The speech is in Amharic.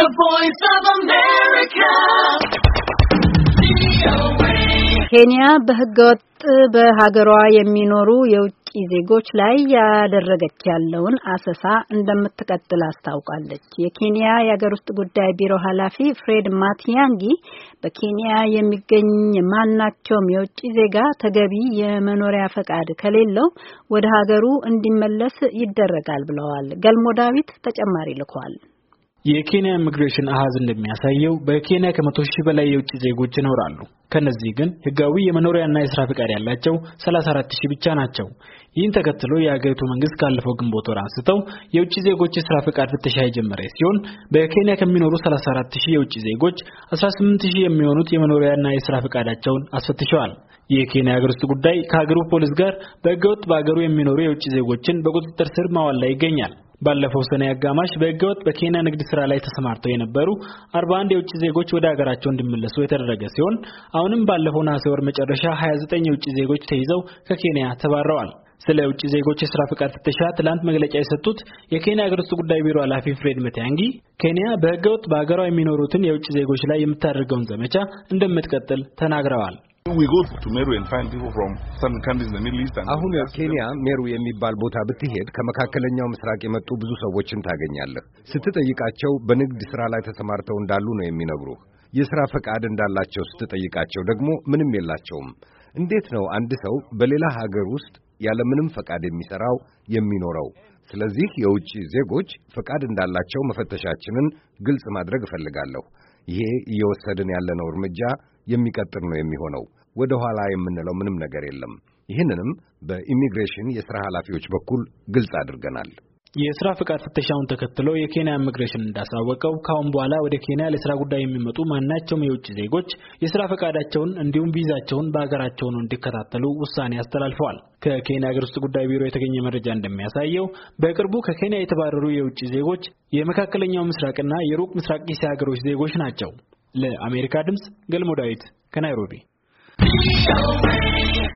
The Voice of America. ኬንያ በህገወጥ በሀገሯ የሚኖሩ የውጭ ዜጎች ላይ ያደረገች ያለውን አሰሳ እንደምትቀጥል አስታውቃለች። የኬንያ የሀገር ውስጥ ጉዳይ ቢሮ ኃላፊ ፍሬድ ማቲያንጊ በኬንያ የሚገኝ ማናቸውም የውጭ ዜጋ ተገቢ የመኖሪያ ፈቃድ ከሌለው ወደ ሀገሩ እንዲመለስ ይደረጋል ብለዋል። ገልሞ ዳዊት ተጨማሪ ልኳል። የኬንያ ኢሚግሬሽን አሃዝ እንደሚያሳየው በኬንያ ከ100 ሺህ በላይ የውጭ ዜጎች ይኖራሉ። ከነዚህ ግን ህጋዊ የመኖሪያና የሥራ ፈቃድ ያላቸው 34,000 ብቻ ናቸው። ይህን ተከትሎ የሀገሪቱ መንግስት ካለፈው ግንቦት ወር አንስተው የውጭ ዜጎች የሥራ ፈቃድ ፍተሻ የጀመረ ሲሆን በኬንያ ከሚኖሩ 34,000 የውጭ ዜጎች 18,000 የሚሆኑት የመኖሪያና የሥራ ፈቃዳቸውን አስፈትሸዋል። የኬንያ ሀገር ውስጥ ጉዳይ ከሀገሩ ፖሊስ ጋር በህገወጥ በሀገሩ የሚኖሩ የውጭ ዜጎችን በቁጥጥር ስር ማዋል ላይ ይገኛል። ባለፈው ሰኔ አጋማሽ በህገወጥ በኬንያ ንግድ ስራ ላይ ተሰማርተው የነበሩ 41 የውጭ ዜጎች ወደ ሀገራቸው እንዲመለሱ የተደረገ ሲሆን አሁንም ባለፈው ነሐሴ ወር መጨረሻ 29 የውጭ ዜጎች ተይዘው ከኬንያ ተባረዋል። ስለ ውጭ ዜጎች የሥራ ፈቃድ ፍተሻ ትላንት መግለጫ የሰጡት የኬንያ ሀገር ውስጥ ጉዳይ ቢሮ ኃላፊ ፍሬድ ማቲያንጊ ኬንያ በህገወጥ በሀገሯ የሚኖሩትን የውጭ ዜጎች ላይ የምታደርገውን ዘመቻ እንደምትቀጥል ተናግረዋል። አሁን ኬንያ ሜሩ የሚባል ቦታ ብትሄድ ከመካከለኛው ምስራቅ የመጡ ብዙ ሰዎችን ታገኛለህ። ስትጠይቃቸው በንግድ ሥራ ላይ ተሰማርተው እንዳሉ ነው የሚነግሩህ። የሥራ ፈቃድ እንዳላቸው ስትጠይቃቸው ደግሞ ምንም የላቸውም። እንዴት ነው አንድ ሰው በሌላ ሀገር ውስጥ ያለ ምንም ፈቃድ የሚሰራው የሚኖረው? ስለዚህ የውጭ ዜጎች ፈቃድ እንዳላቸው መፈተሻችንን ግልጽ ማድረግ እፈልጋለሁ። ይሄ እየወሰድን ያለነው እርምጃ የሚቀጥል ነው የሚሆነው። ወደ ኋላ የምንለው ምንም ነገር የለም። ይህንንም በኢሚግሬሽን የሥራ ኃላፊዎች በኩል ግልጽ አድርገናል። የሥራ ፈቃድ ፍተሻውን ተከትሎ የኬንያ ኢሚግሬሽን እንዳሳወቀው ካሁን በኋላ ወደ ኬንያ ለሥራ ጉዳይ የሚመጡ ማናቸውም የውጭ ዜጎች የሥራ ፈቃዳቸውን እንዲሁም ቪዛቸውን በአገራቸው ነው እንዲከታተሉ ውሳኔ አስተላልፈዋል። ከኬንያ ሀገር ውስጥ ጉዳይ ቢሮ የተገኘ መረጃ እንደሚያሳየው በቅርቡ ከኬንያ የተባረሩ የውጭ ዜጎች የመካከለኛው ምስራቅና የሩቅ ምስራቅ እስያ ሀገሮች ዜጎች ናቸው። ለአሜሪካ ድምጽ ገልሞ ዳዊት ከናይሮቢ